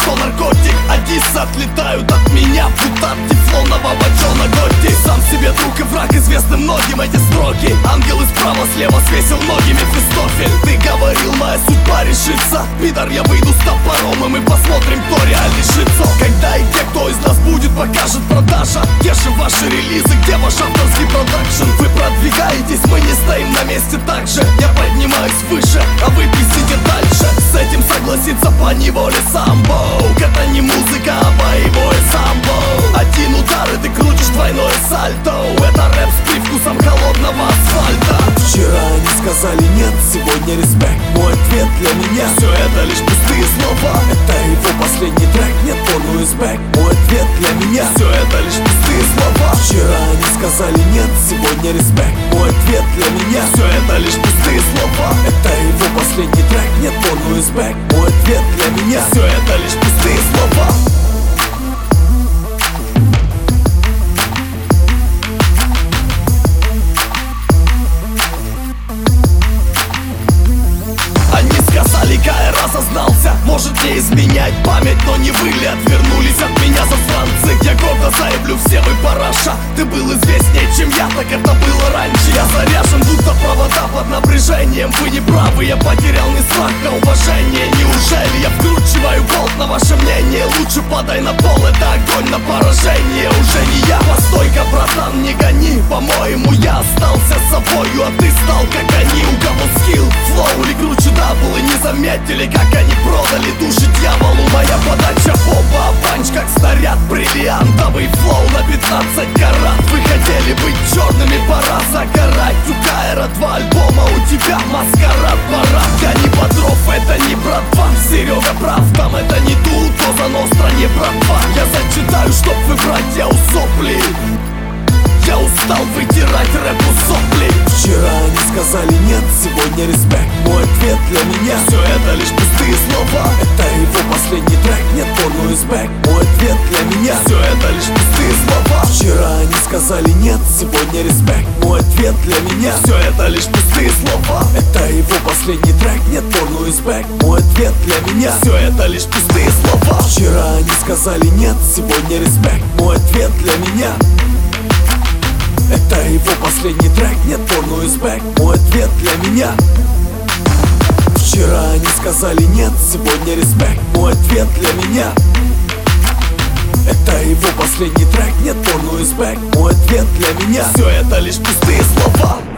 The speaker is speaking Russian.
что наркотик. А диссы отлетают от меня, будто от тефлонового Джона Готти. Сам себе друг и враг, известны многим эти строки. Ангелы справа, слева свесил ноги Мефистофель. Ты говорил, моя судьба решится. Пидор, я выйду с топором, и мы посмотрим, кто реальный шицо. Когда и где кто из нас будет, покажет продажа. Где же ваши релизы, где ваш авторский продакшн? Вы продвигаетесь, мы не стоим на месте так же. Я поднимаюсь выше, а вы пиздите дальше. С этим согласится по неволе самбо. Это не музыка, а боевое самбо. Один удар, и ты крутишь двойное сальто. Это рэп с привкусом холодного асфальта. Вчера они сказали нет, сегодня респект. Мой ответ для меня: все это лишь пустые слова. это его последний трек, нет, он уизбек. Мой ответ для меня: все это лишь пустые слова. вчера они сказали нет, сегодня респект. Мой ответ для меня: все это лишь пустые слова. это его последний трек, нет, он уизбек. Мой ответ для меня: все это лишь пустые слова. Они сказали, Каэр осознался. Может не изменять память, но не вы ли отвернулись от меня, засранцы? Я гордо заявлю, все вы параша. Ты был известнее, чем я, так это было раньше. Я заряжен, будто провода под напряжением. Вы не правы, я потерял не страх, а уважение. Неужели я вкручиваю болт на ваше мнение? Лучше падай на пол, это огонь на поражение. Уже не я, постой-ка, братан, не гони. По-моему, я остался собою, а ты стал как они. У кого скилл, флоу или круче дабл, и не заметили, как они продали души дьяволу. Моя подача бомба, а панч как снаряд. Бриллиантовый флоу на 15 карат. Вы хотели быть черными, пора загорать. У Каэра 2 альбома, у тебя маскарад, парад. Я не Бодров, это не братва. Серега прав, там это не тут, то за Ностра не братва. Я зачитаю, чтоб вы, братья, усопли. Я устал вытирать рэпу сопли. Вчера они сказали нет, сегодня респект. Мой ответ для меня: все это лишь пустые слова. это его последний трек, нет, он уизбек. Мой ответ для меня: все это лишь пустые слова. вчера они сказали нет, сегодня респект. Мой ответ для меня: все это лишь пустые слова. это его последний трек, нет, он уизбек. Мой ответ для меня: все это лишь пустые слова. вчера они сказали нет, сегодня респект. Мой ответ для меня: это его последний трек, нет, он уизбек. Мой ответ для меня: вчера они сказали нет, сегодня респект. Мой ответ для меня: это его последний трек, нет, он уизбек. Мой ответ для меня: все это лишь пустые слова.